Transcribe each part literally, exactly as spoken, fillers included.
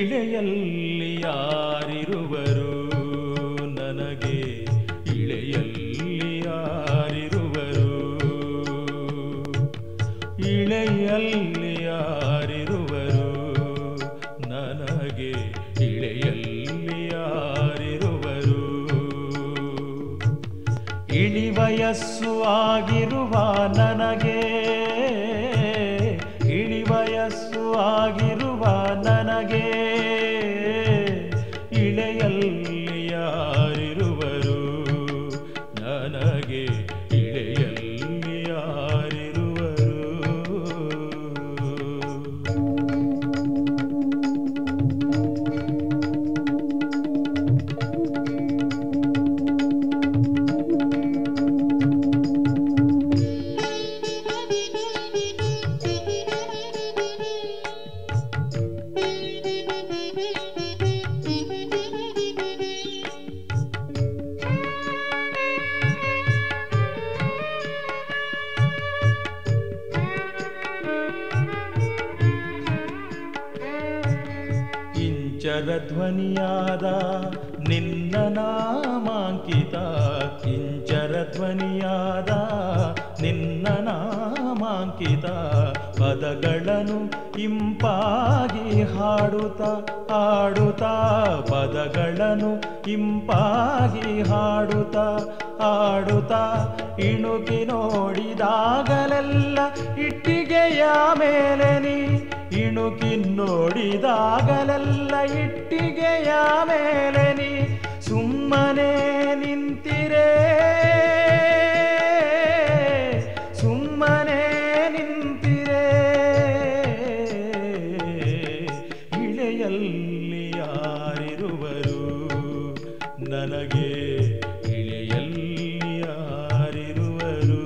ಇಳೆಯಲ್ಲಿ ಯಾರಿರುವರು ನನಗೆ ಇಳೆಯಲ್ಲಿ ಯಾರಿರುವರು ಇಳೆಯಲ್ಲಿ ಯಾರಿರುವರು ನನಗೆ ಇಳೆಯಲ್ಲಿ ಯಾರಿರುವರು ಇಳಿವಯಸ್ಸು ಆಗಿರುವ ನನಗೆ ಇಳಿವಯಸ್ಸು ಆಗಿರುವ ನನಗೆ ಇಳೆಯಲ್ಲಿ ಯಾರಿರುವರು ನನಗೆ ಇಳೆಯಲ್ಲಿ ಯಾರಿರುವರು ಕಿಂಚರಧ್ವನಿಯಾದ ನಿನ್ನ ನಾಮಾಂಕಿತ ಕಿಂಚರಧ್ವನಿಯಾದ ನಿನ್ನ ನಾಮಾಂಕಿತ ಪದಗಳನ್ನು ಇಂಪಾಗಿ ಹಾಡುತ್ತಾ ಹಾಡುತ್ತಾ ಪದಗಳನ್ನು ಇಂಪಾಗಿ ಹಾಡುತ್ತಾ ಹಾಡುತ್ತಾ ಇಣುಕಿ ನೋಡಿದಾಗಲೆಲ್ಲ ಇಟ್ಟಿಗೆಯ ಮೇಲೆ ನೀ ಇಣುಕಿ ನೋಡಿದಾಗಲೆಲ್ಲ ಇಟ್ಟಿಗೆಯ ಮೇಲೆ ನೀ ಸುಮ್ಮನೆ ನಿಂತಿರೇ ಸುಮ್ಮನೆ ನಿಂತಿರೇ ಇಳೆಯಲ್ಲಿ ಯಾರಿರುವರು ನನಗೆ ಇಳೆಯಲ್ಲಿ ಯಾರಿರುವರು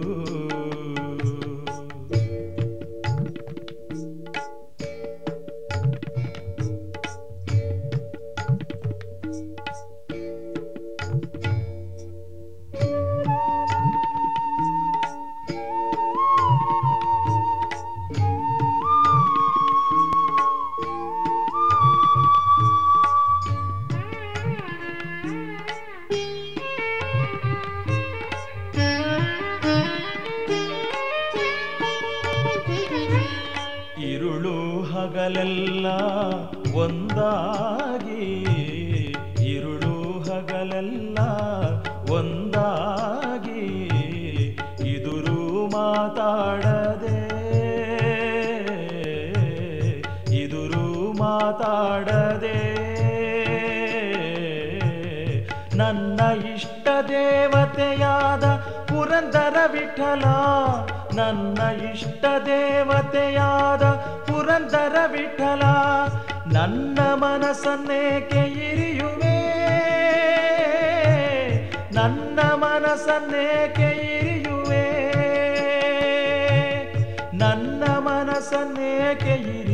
ಇರುಳು ಹಗಲೆಲ್ಲ ಒಂದಾಗಿ ಇರುಳು ಹಗಲೆಲ್ಲ ಒಂದಾಗಿ ಇದುರು ಮಾತಾಡದೆ ಇದುರು ಮಾತಾಡದೆ ನನ್ನ ಇಷ್ಟ ದೇವತೆಯಾದ ಪುರಂದರ ವಿಠಲ ನನ್ನ ಇಷ್ಟ ದೇವತೆಯಾದ ಪುರಂದರ ವಿಠಲ ನನ್ನ ಮನಸ್ಸನ್ನೇಕೆ ಇರಿಯುವೆ ನನ್ನ ಮನಸ್ಸನ್ನೇಕೆ ಇರಿಯುವೆ ನನ್ನ ಮನಸ್ಸನ್ನೇಕೆ ಇರಿಯುವೆ